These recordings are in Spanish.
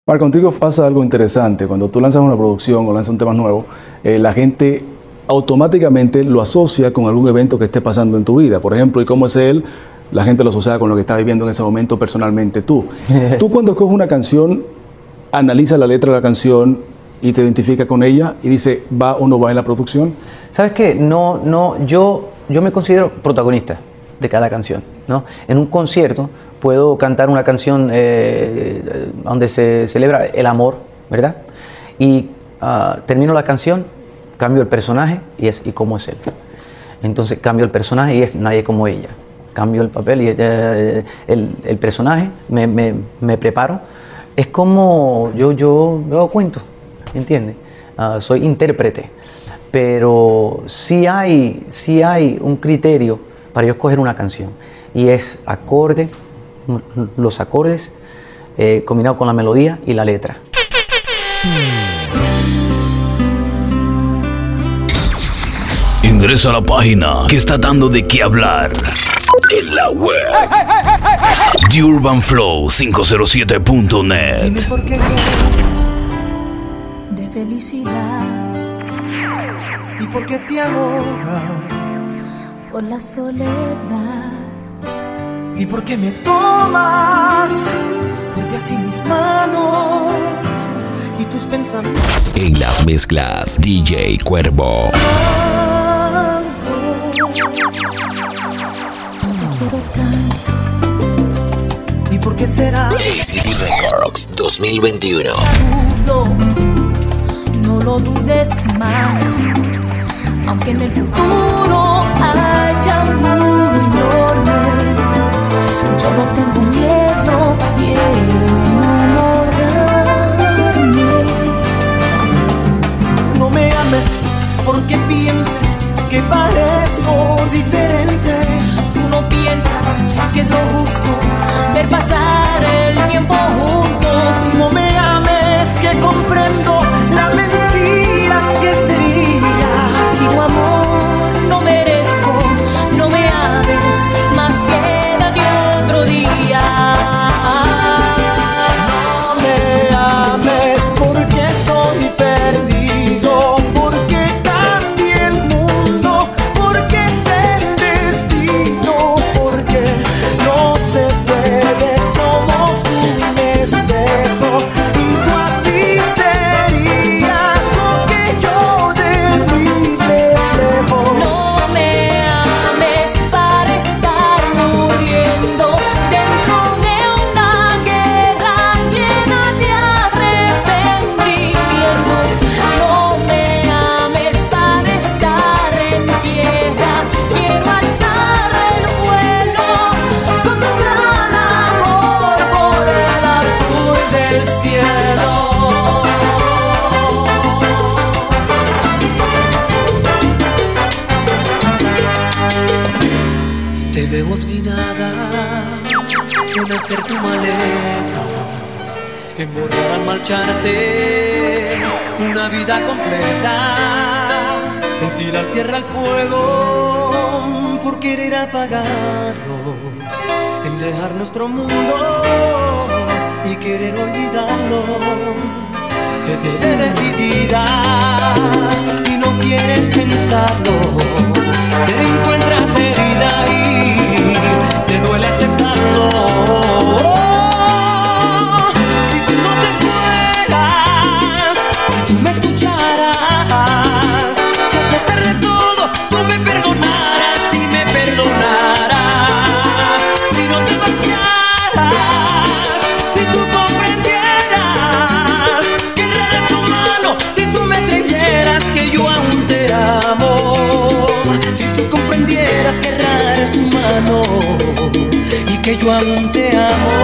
Mar, contigo pasa algo interesante. Cuando tú lanzas una producción o lanzas un tema nuevo, la gente automáticamente lo asocia con algún evento que esté pasando en tu vida. Por ejemplo, ¿y cómo es él? La gente lo asocia con lo que estás viviendo en ese momento personalmente tú. Tú cuando escoges una canción, analiza la letra de la canción y te identifica con ella y dice, ¿va o no va en la producción? ¿Sabes qué? Yo me considero protagonista de cada canción, ¿no? En un concierto puedo cantar una canción donde se celebra el amor, ¿verdad? Y termino la canción, cambio el personaje y cómo es él. Entonces cambio el personaje y es nadie como ella. Cambio el papel y el personaje, me preparo. Es como yo hago cuento, ¿entiendes? Soy intérprete, pero sí hay un criterio para yo escoger una canción y es los acordes combinados con la melodía y la letra. Ingresa a la página que está dando de qué hablar en la web. TheUrbanFlow507.net. Dime por qué de felicidad y por qué te ahogas por la soledad y por qué me tomas fuerte así mis manos y tus pensamientos. En las mezclas DJ Cuervo. ¿Y por qué será? ACD Records 2021. No lo dudes más, aunque en el futuro haya un muro enorme. Yo no tengo miedo, quiero enamorarme. No me ames porque pienses que parezco diferente. Tú no piensas que es lo justo ver pasar el tiempo juntos. No me ames que comprendo la mentira que sería. Si tu amor no merezco, no me ames más, quédate otro día. No me ames porque estoy perdido, porque cambié el mundo, porque es el destino, porque no se puede, somos un espejo y tú así serías lo que yo de mí reflejo. No me ames para estar muriendo dentro de una guerra llena de arrepentimientos. No me ames para estar en tierra, quiero alzar el vuelo con tu gran amor por el azul del cielo. Te veo obstinada en hacer tu maleta, en borrar al marcharte una vida completa, en tirar tierra al fuego por querer apagarlo, en dejar nuestro mundo y querer olvidarlo. Se te ve decidida y no quieres pensarlo. Te encuentras herida y te duele aceptarlo. Si tú no te fueras, si tú me escucharas, si a pesar de todo tú me perdonaras y me perdonaras, si no te marcharas, si tú comprendieras que eres humano, si tú me creyeras que yo aún te amo, si tú comprendieras que eres humano y que yo aún te amo.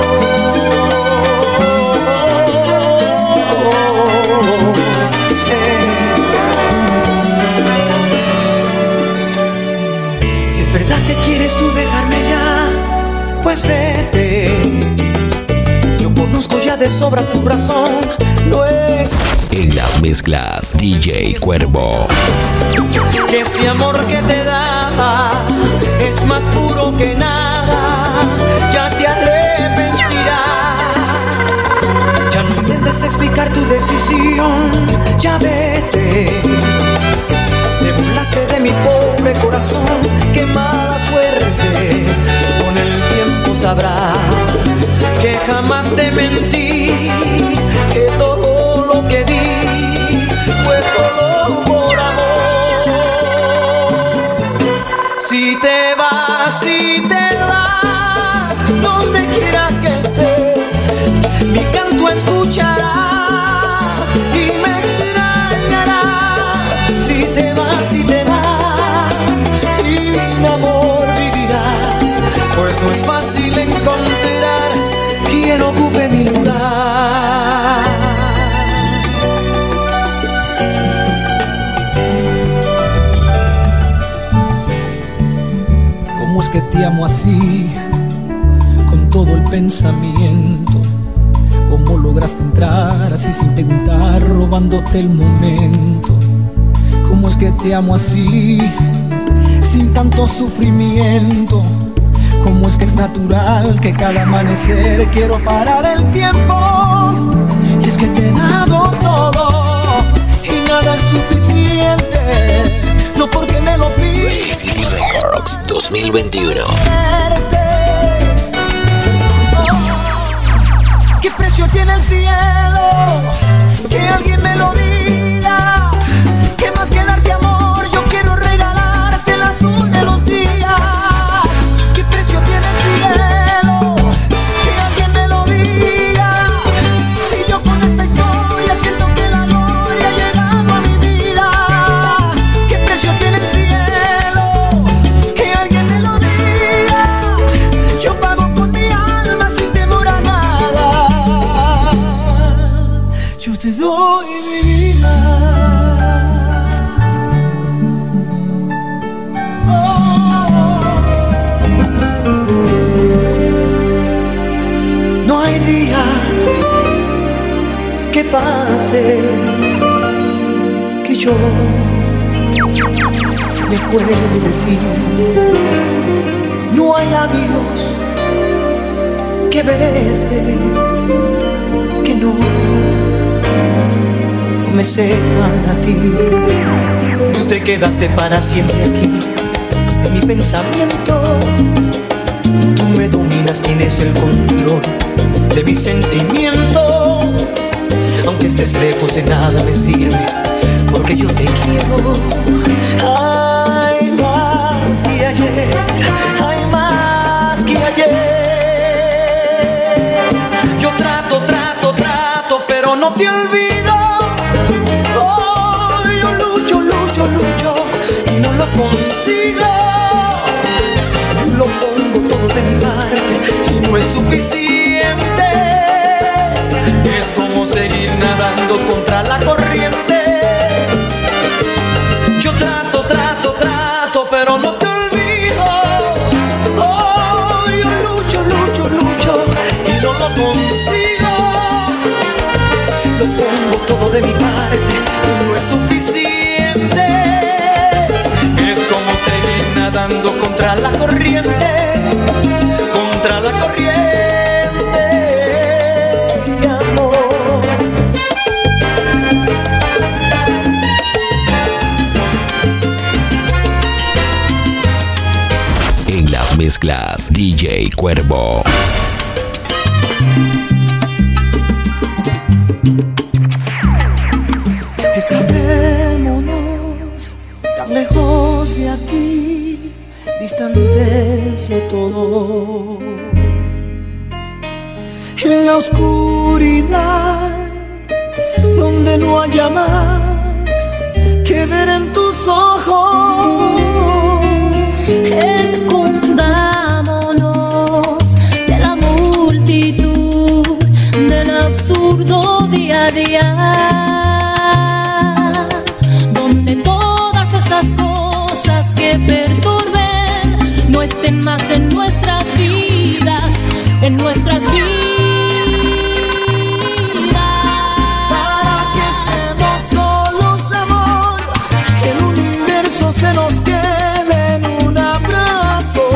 Si es verdad que quieres tú dejarme ya, pues vete. Yo conozco ya de sobra tu razón, no es En las mezclas DJ Cuervo. que este amor que te daba es más puro que nada. Ya te arrepentirás, ya no intentes ilusión, ya vete. Te burlaste de mi pobre corazón, qué mala suerte. Con el tiempo sabrás que jamás te mentí, que todo lo que di fue solo por amor. Si te vas, donde quiera que estés, mi canto escucharás y me extrañarás. Si te vas, sin amor vivirás, pues no es fácil encontrar quien ocupe mi lugar. ¿Cómo es que te amo así, con todo el pensamiento? ¿Cómo lograste entrar así sin preguntar, robándote el momento? ¿Cómo es que te amo así, sin tanto sufrimiento? ¿Cómo es que es natural que cada amanecer quiero parar el tiempo? Y es que te he dado todo y nada es suficiente, no porque me lo pides. City Records 2021. ¿Qué precio tiene el cielo? Que alguien me lo diga. ¿Qué más que darte amor? Yo quiero regalarte el azul de los días. ¿Qué precio tiene el cielo? Que alguien me lo diga. Si yo con esta historia siento que la gloria ha llegado a mi vida. ¿Qué precio tiene el cielo? Que alguien me lo diga. Yo pago con mi alma sin temor a nada. Yo te doy mi vida. No hay día que pase que yo me acuerde de ti. No hay labios que bese que no me sepan a ti. Tú te quedaste para siempre aquí en mi pensamiento. Tú me dominas, tienes el control de mis sentimientos. Aunque estés lejos de nada me sirve, porque yo te quiero. Hay más que ayer, hay más que ayer. Yo trato, pero no te olvido. Oh, yo lucho y no lo consigo. Lo pongo todo de mi parte y no es suficiente. Es como seguir nadando contra la corriente. Yo trato, pero no te olvido. Oh, yo lucho y no lo consigo. Lo pongo todo de mi parte y no es suficiente. Es como seguir nadando contra la corriente. Contra la corriente, amor. En las mezclas, DJ Cuervo. Escapémonos tan lejos de aquí, distantes de todo. En la oscuridad, donde no haya más que ver en tus ojos. Escondámonos de la multitud, del absurdo día a día, donde todas esas cosas que perturben no estén más en nuestras vidas, en nuestras vidas. Para que estemos solos, amor, que el universo se nos quede en un abrazo,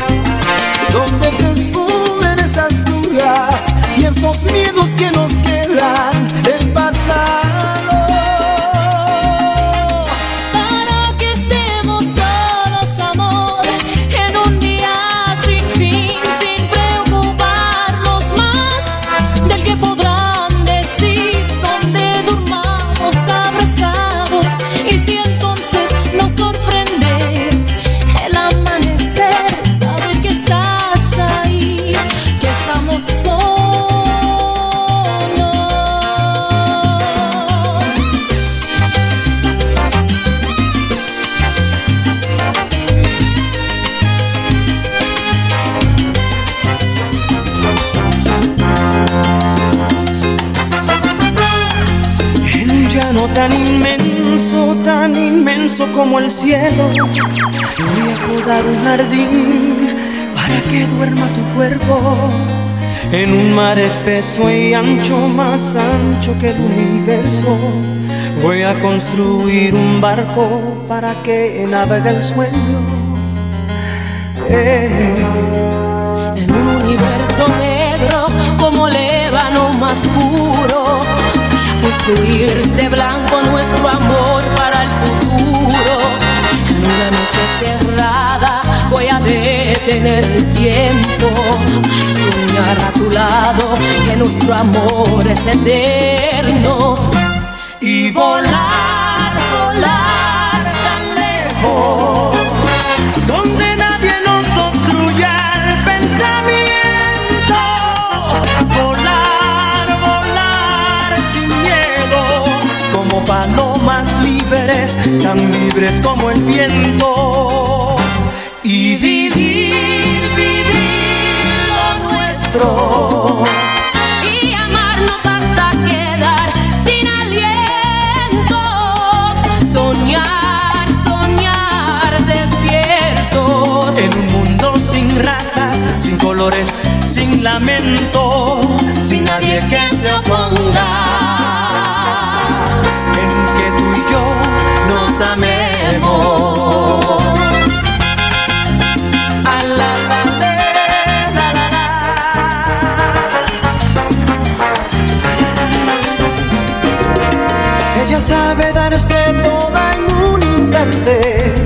donde se esfumen esas dudas y esos miedos que nos quedan. tan inmenso como el cielo. Voy a podar un jardín para que duerma tu cuerpo en un mar espeso y ancho, más ancho que el universo. Voy a construir un barco para que navegue el sueño. En un universo negro como el ébano más puro, construir de blanco nuestro amor para el futuro. En una noche cerrada voy a detener el tiempo para soñar a tu lado que nuestro amor es eterno. Y volar, volar tan lejos, donde nadie nos obstruya el pensamiento. Volar, volar sin miedo, como palomas libres, tan libres como el viento. Y vivir, vivir lo nuestro. Y amarnos hasta quedar sin aliento. Soñar, soñar despiertos. En un mundo sin razas, sin colores, sin lamento, sin nadie que se oponga, en que tú y yo nos amemos. A la, la, la, la, la, la. Ella sabe darse toda en un instante,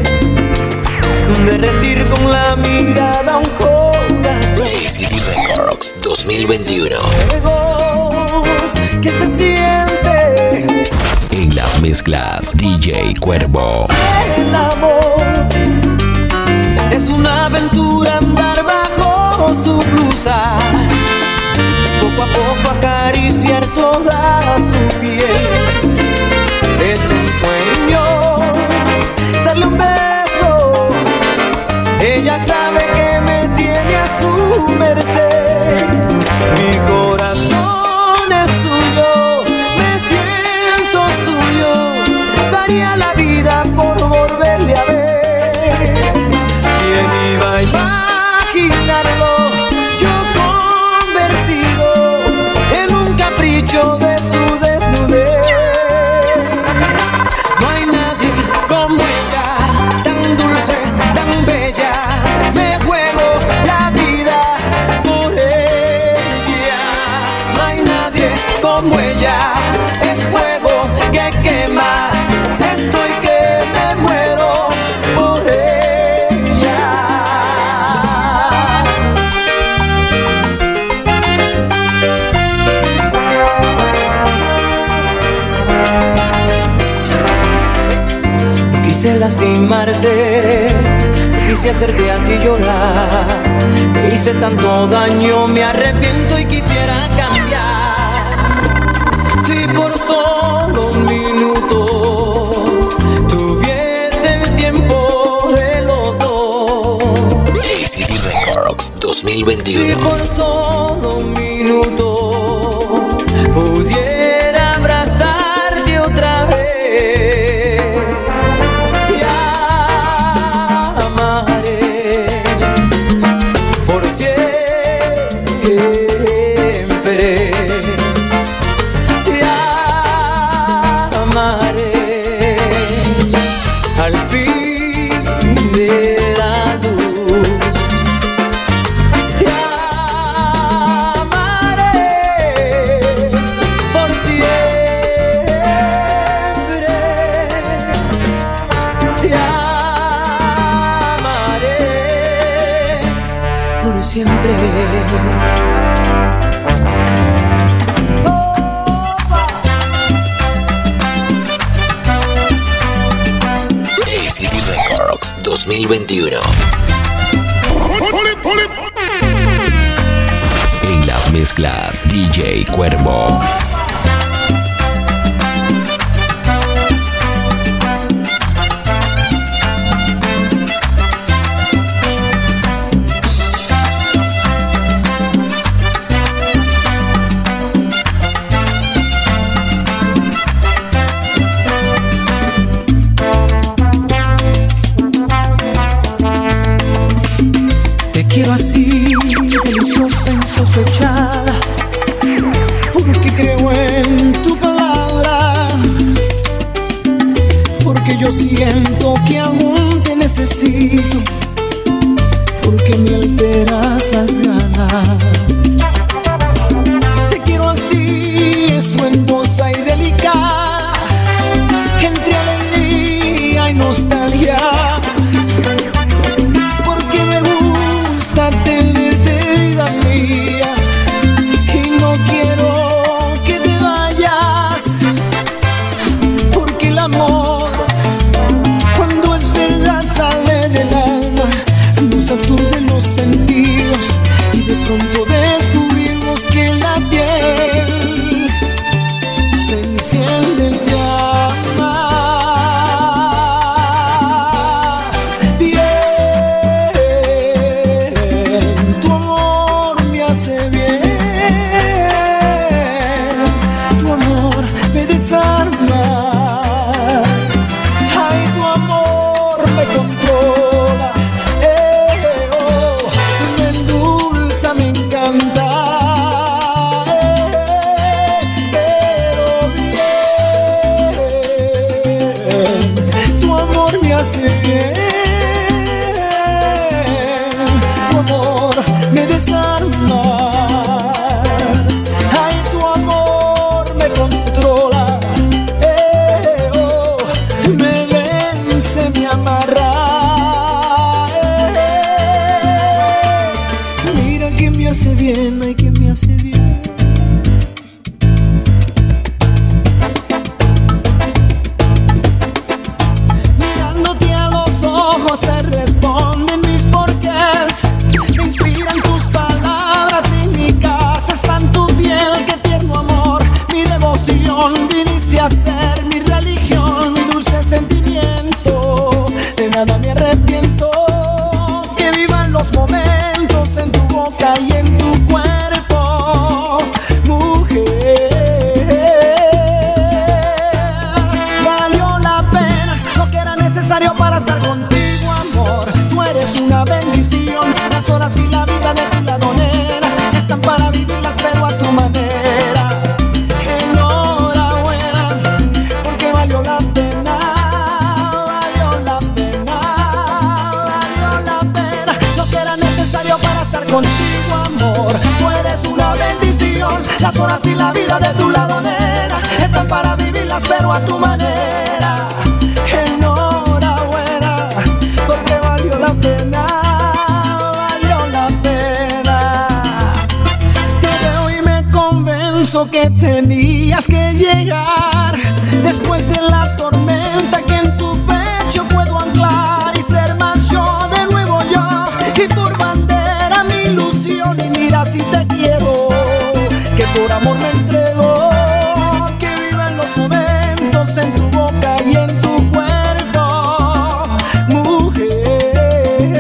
derretir con la mirada un corazón. City Records 2021. Fuego que se siente En las mezclas, DJ Cuervo. el amor. Es una aventura andar bajo su blusa, poco a poco acariciar toda su piel. Es un sueño darle un beso. Ella sabe que me tiene a su merced. Mi corazón es suyo, me siento suyo. Daría la vida por volverle a ver. ¿Quién iba a imaginarlo? Yo convertido en un capricho de su desnudez. No hay nadie como ella, tan dulce, tan bella. Me juego la vida por ella. No hay nadie como ella, es fuego que quema. Estoy que me muero por ella. No quise lastimarte, no quise hacerte a ti llorar. Te hice tanto daño, me arrepiento y quisiera cambiar. Si por solo un minuto tuviese el tiempo de los dos. City Records Si 2021. por solo un minuto pudiera abrazarte otra vez, te amaré por siempre. Te amaré al fin de la luz. Te amaré por siempre. Te amaré por siempre. City Records 2021. En las mezclas, DJ Cuervo. porque creo en tu palabra, porque yo siento que aún te necesito, porque me alteras las ganas. Te quiero así, estruendosa y delicada, entre alegría y nostalgia, porque me gusta tenerte, vida mía, y no quiero que te vayas, porque el amor, cuando es verdad, sale del alma, nos aturde los sentidos y de pronto descubrimos que en la piel se enciende el llama. Bien, tu amor me hace bien, tu amor me desarma, ay, tu amor me controla, me endulza, me encanta, bien, tu amor me hace bien, tu amor me desarma, ay, tu amor me controla, me vence, me amarra, mira que me hace bien, ay, que me hace bien. Mirándote a los ojos se responden mis porqués, me inspiran tus palabras y mi casa está en tu piel, qué tierno amor, mi devoción, viniste a ser mi religión, mi dulce sentimiento, de nada me arrepiento, que vivan los momentos en tu boca y en tu cuerpo, mujer. Valió la pena lo que era necesario para estar contigo, amor. Tú eres una bendición, las horas y la vida de tu lado, nena, están para vivirlas pero a tu manera. Enhorabuena, porque valió la pena, valió la pena, valió la pena lo que era necesario para estar contigo, amor. Tú eres una bendición, las horas y la vida de tu lado, nena, están para vivirlas pero a tu manera. Enhorabuena, porque valió la pena, valió la pena. Te veo y me convenzo que tenías que llegar después de la tormenta, que en tu pecho puedo anclar y ser más yo, de nuevo yo, y por bandera mi ilusión. Y mira si te quiero, que por amor me entrego, que vivan los momentos en tu boca y en tu cuerpo, mujer.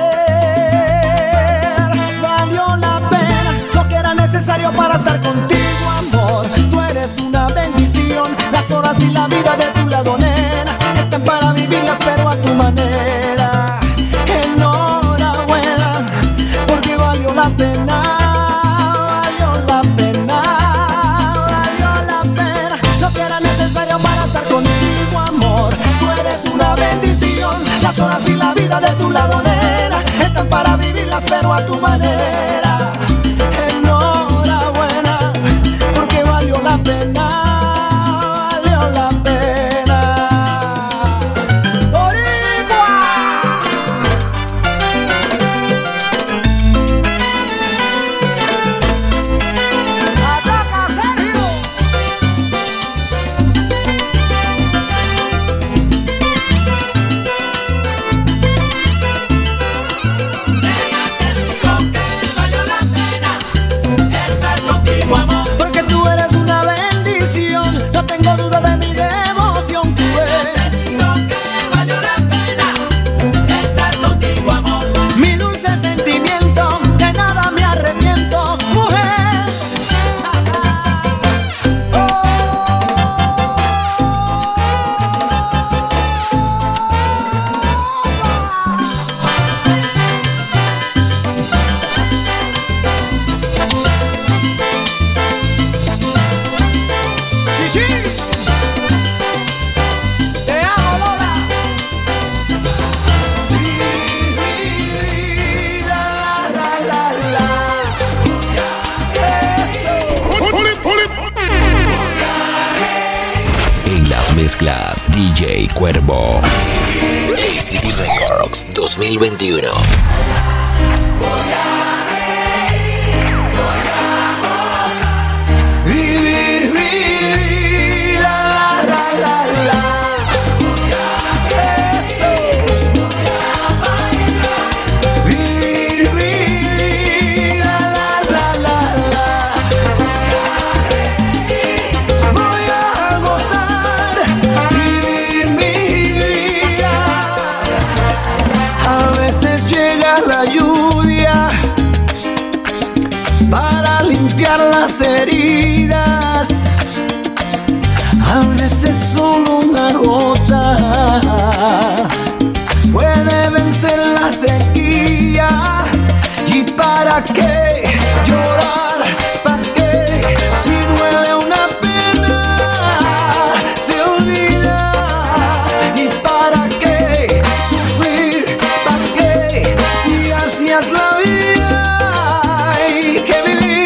Valió la pena lo que era necesario para estar contigo, amor. Tú eres una bendición, las horas y la vida de tu lado, nena, están para vivirlas pero a tu manera. Enhorabuena, porque valió la pena, valió la pena, valió la pena lo que era necesario para estar contigo, amor. Tú eres una bendición, las horas y la vida de tu lado, nena, están para vivirlas pero a tu manera. Enhorabuena, porque valió la pena, valió la pena. ¡Boricua! ¡Ataca, Sergio! Nena, te digo que mezclas DJ Cuervo. ACT Records 2021. Las heridas, a veces solo una gota puede vencer la sequía. ¿Y para qué llorar? ¿Para qué? Si duele una pena, se olvida. ¿Y para qué sufrir? ¿Para qué? Si hacías la vida hay que vivir.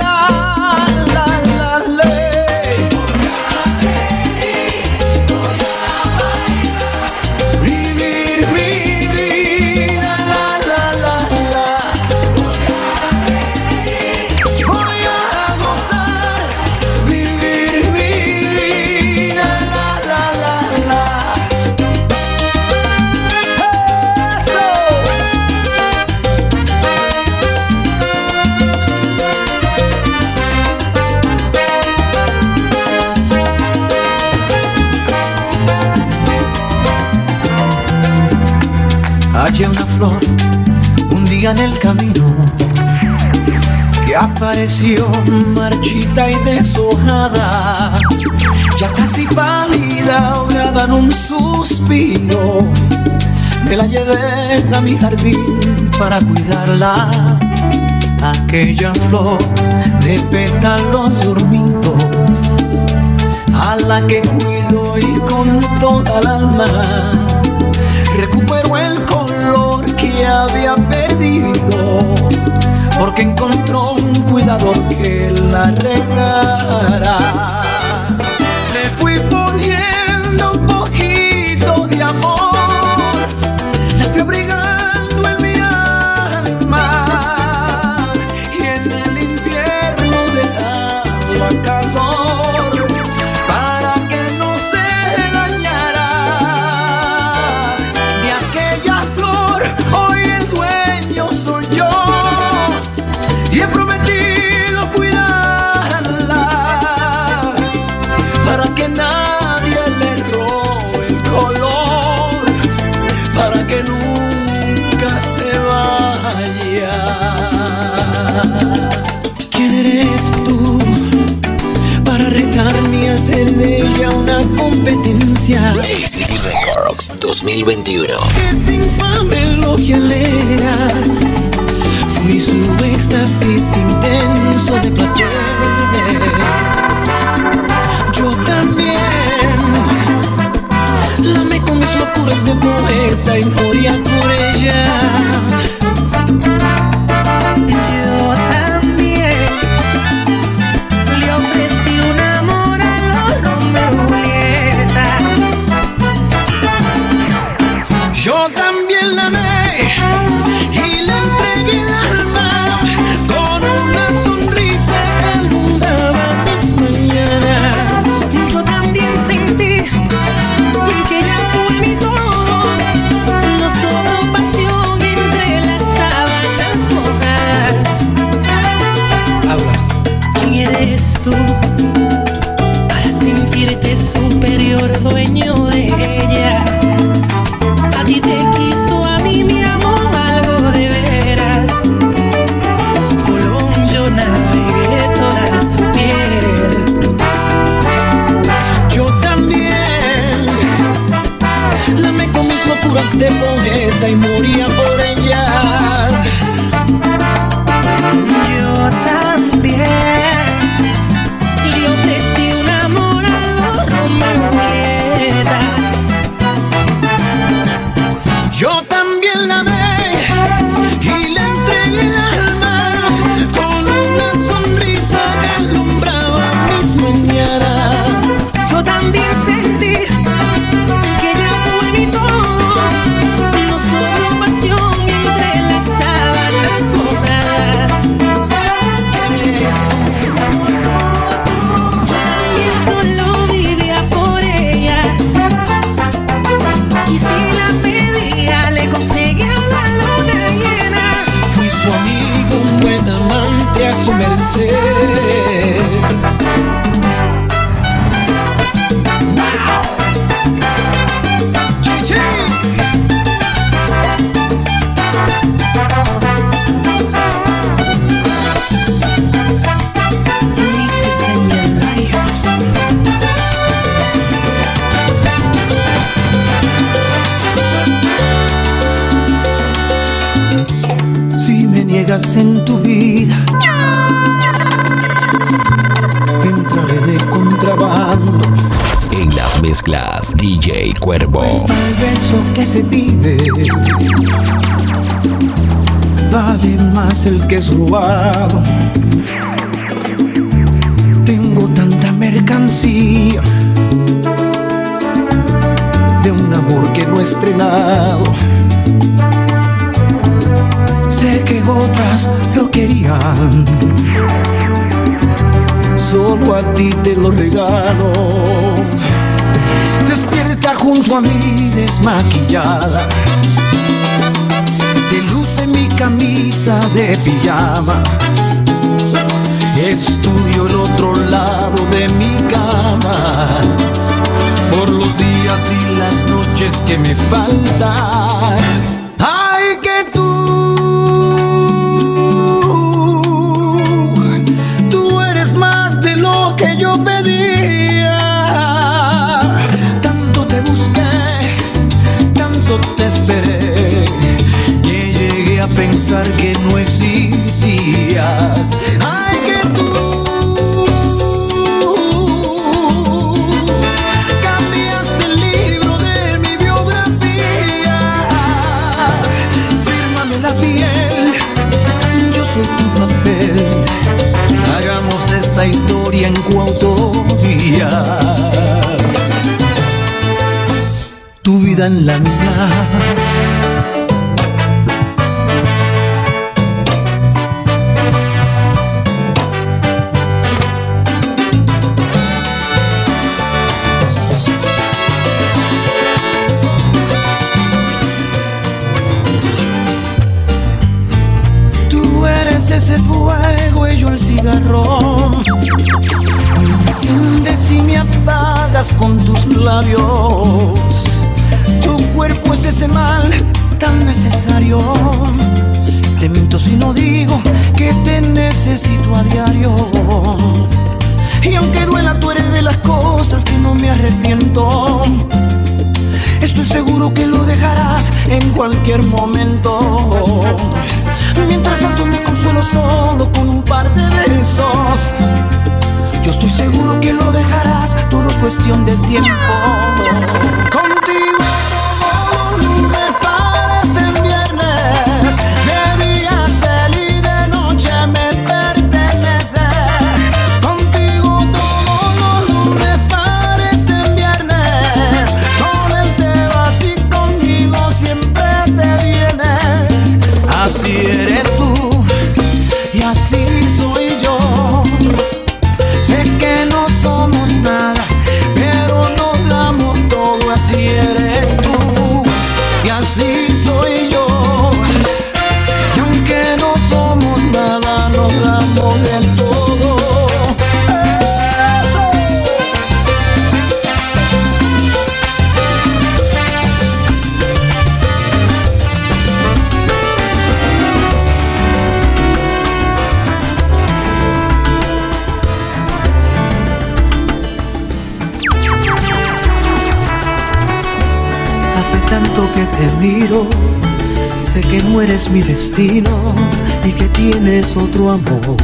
Hallé una flor un día en el camino que apareció marchita y deshojada, ya casi pálida, ahogada en un suspiro. Me la llevé a mi jardín para cuidarla, aquella flor de pétalos dormidos, a la que cuido y con toda el alma recuperó el color que había perdido, porque encontró un cuidador que la regara. Le fui poniendo un poquito de amor, la fui abrigando en mi alma, y en el invierno dejaba calor para que no se dañara. Hoy el dueño soy yo y he prometido cuidarla para que nadie le robe el color, para que nunca se vaya. ¿Quién eres tú para retarme a hacer de ella una competencia? ACT Records 2021. Es infame lo que alegas, fui su éxtasis intenso de placer. Yo también la amé con mis locuras de poeta y moría por ella. Yo también le ofrecí un amor a los Romeo y Julieta. Yo también la amé y le entregué el alma, con una sonrisa que alumbraba mis mañanas. Yo también sentí que ella fue mi todo, no sobró pasión entre las sábanas mojadas. Habla. ¿Quién eres tú para sentirte superior, dueño de ella? A ti te quiso, a mí me amó, algo de veras. Como Colón yo navegué toda su piel. Yo también la amé con mis locuras de poeta y moría por ella. Yo también le ofrecí un amor a los Romeo y Julieta. traigas en tu vida. Entraré de contrabando. En las mezclas, DJ Cuervo. Cuesta el beso que se pide, vale más el que es robado. Tengo tanta mercancía de un amor que no he estrenado. Sé que otras lo querían, solo a ti te lo regalo. Despierta junto a mí desmaquillada, te luce mi camisa de pijama. Es tuyo el otro lado de mi cama, por los días y las noches que me faltan. Ay, que tú eres más de lo que yo pedía. Tanto te busqué, tanto te esperé, que llegué a pensar que no existías. Ay, que tú cambiaste el libro de mi biografía. Fírmame la piel, yo soy tu papel. Hagamos esta historia en coautoría. Tu vida en la mía. Ese fuego y yo el cigarrón. Me enciendes y me apagas con tus labios. Tu cuerpo es ese mal tan necesario. Te miento si no digo que te necesito a diario. Y aunque duela, tú eres de las cosas que no me arrepiento. Estoy seguro que lo dejarás en cualquier momento. Mientras tanto me consuelo solo con un par de besos. Yo estoy seguro que lo dejarás, todo es cuestión de tiempo. Contigo todo me parece viernes, de día y de noche me pertenece. Contigo todo me parece viernes, con él te vas y conmigo siempre te vienes. Así eres tú y así soy yo. Sé que no somos nada, pero nos damos todo. Así eres tú y así soy yo. Y aunque no somos nada, nos damos del todo. Hace tanto que te miro, sé que no eres mi destino y que tienes otro amor.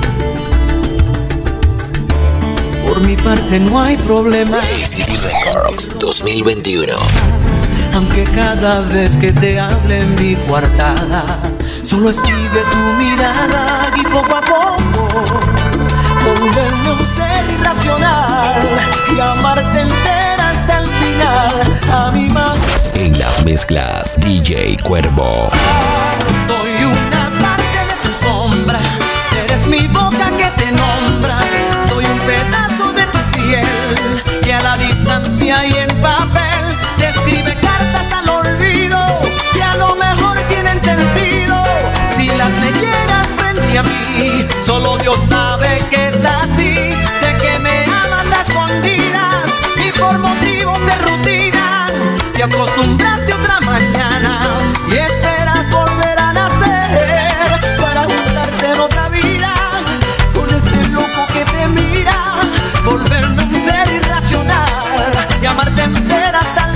Por mi parte no hay problema. City Records 2021. Aunque cada vez que te hable en mi coartada, solo esquive tu mirada y poco a poco volverme a un ser irracional y amarte entera hasta el final. A mi mano. En las mezclas, DJ Cuervo. Soy una parte de tu sombra, eres mi boca que te nombra. Soy un pedazo de tu piel que a la distancia y en papel te escribe cartas al olvido que a lo mejor tienen sentido si las leyeras frente a mí. Solo Dios sabe que es así. Sé que me amas a escondidas y por motivos de rutina te acostumbraste otra mañana y esperas volver a nacer para juntarte en otra vida con este loco que te mira, volverme un ser irracional y amarte entera hasta el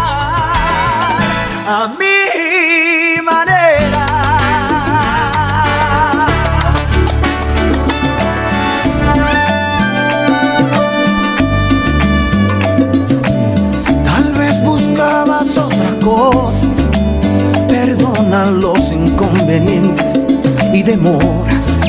final, a mi manera. perdonan los inconvenientes y demoras.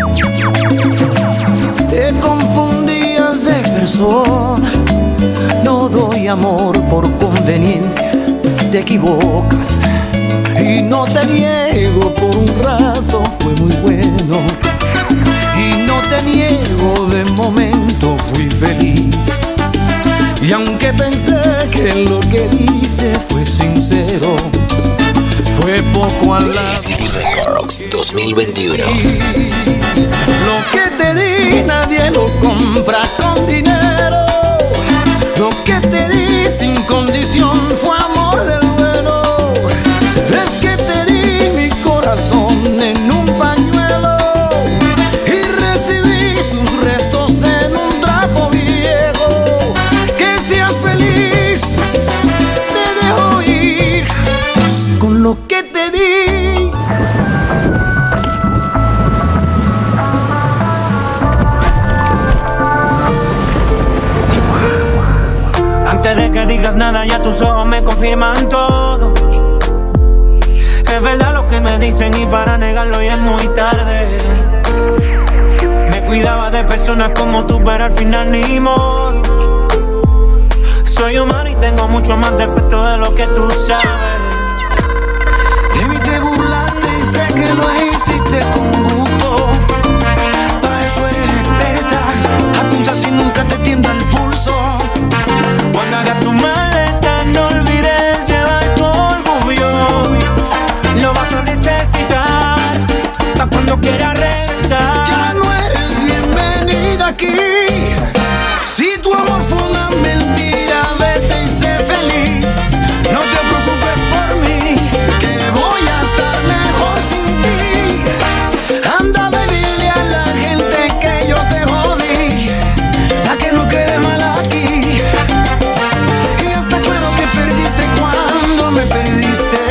Te confundías de persona. No doy amor por conveniencia. Te equivocas y no te niego, por un rato fue muy bueno. Y no te niego, de momento fui feliz. Y aunque pensé que lo que diste fue sincero, fue poco al lado. City Records 2021. Lo que te di nadie lo compra con dinero. Lo que te di sin condición fue amor del bueno. Es que te di mi corazón en un pañuelo y recibí sus restos en un trapo viejo. Que seas feliz, te dejo ir con lo que te di. Antes de que digas nada, ya tus ojos me confirman todo. Es verdad lo que me dicen y para negarlo ya es muy tarde. Me cuidaba de personas como tú, pero al final ni modo. Soy humano y tengo mucho más defectos de lo que tú sabes. De mí te burlaste y sé que lo hiciste con gusto. Para eso eres experta. Apunta si nunca te tiembla el pulso. Cuando hagas tu maleta no olvides llevar tu orgullo. Lo vas a necesitar pa' cuando quieras regresar. Ya no eres bienvenida aquí. Si tu amor fue una mentira, vete y sé feliz. No te preocupes por mí, que voy a estar mejor sin ti. Anda, ve, dile a la gente que yo te jodí, pa' que no quede mal aquí. Y está claro que perdiste cuando me perdiste.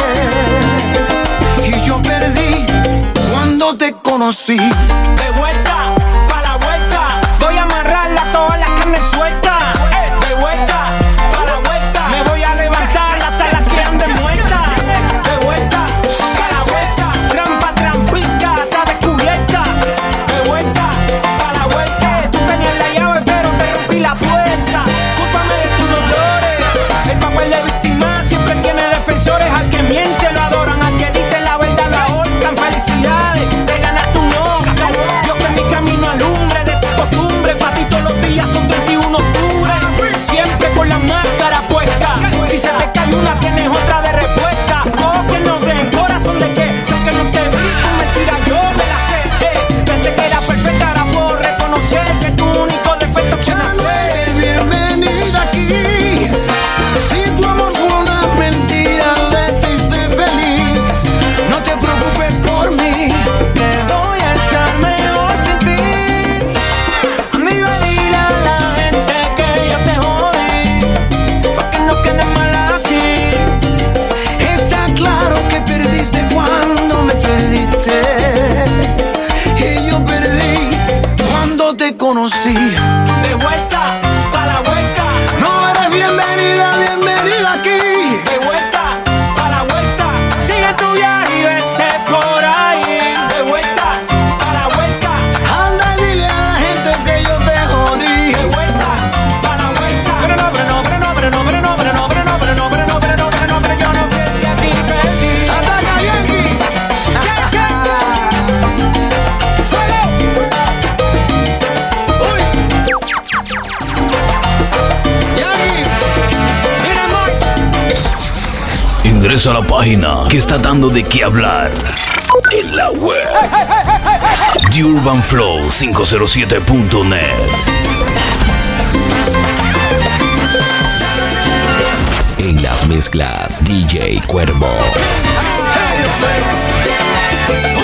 Y yo perdí cuando te conocí. De vuelta, pa' la vuelta, voy a amarrarla toda la carne suelta. De vuelta, pa' la vuelta, me voy a levantar hasta las que anden muertas. De vuelta, pa' la vuelta, trampa, trampita, está descubierta. De vuelta, pa' la vuelta, tú tenías la llave pero te rompí la puerta. Cúlpame de tus dolores, el papel de víctima siempre tiene defensores. Al que miente lo adoran, al que dice la verdad lo ahorcan. Felicidades, te ganaste un Oscar. Dios que en mi camino alumbre de tu costumbre. Pa' ti todos los días son 31 octubre. Siempre con la máscara puesta. Si se te cae una, tienes otra de respuesta. Oh, que no ven, corazón de qué. Sé que no te vi, tu mentira yo me la sé. Pensé que era perfecta, ahora puedo reconocer que tu único defecto fue Ya no nacer. eres bienvenida aquí. Si tu amor fue una mentira, vete y sé feliz. No te preocupes por mí, Que voy a estar mejor sin ti. Amigo, dile a la gente que yo te jodí, pa' que no quede mal aquí. está claro que perdiste cuando me perdiste. Y yo perdí cuando te conocí. De vuelta, pa' la vuelta. No eres bienvenida, bienvenida aquí. De vuelta, pa' la vuelta. Sigue tu viaje y vete por ahí. De vuelta, pa' la vuelta. Anda y dile a la gente que yo te jodí. De vuelta, pa' la vuelta. Pero no, pero no, pero no, pero no, pero no, pero no, pero no, pero no, pero no, pero no, pero no, pero yo no sé que a ti perdí. Ataca, Yankee. Uy. Yankee. Ingresa a la página que está dando de qué hablar en la web. TheUrbanFlow507.net. En las mezclas DJ Cuervo. Hey,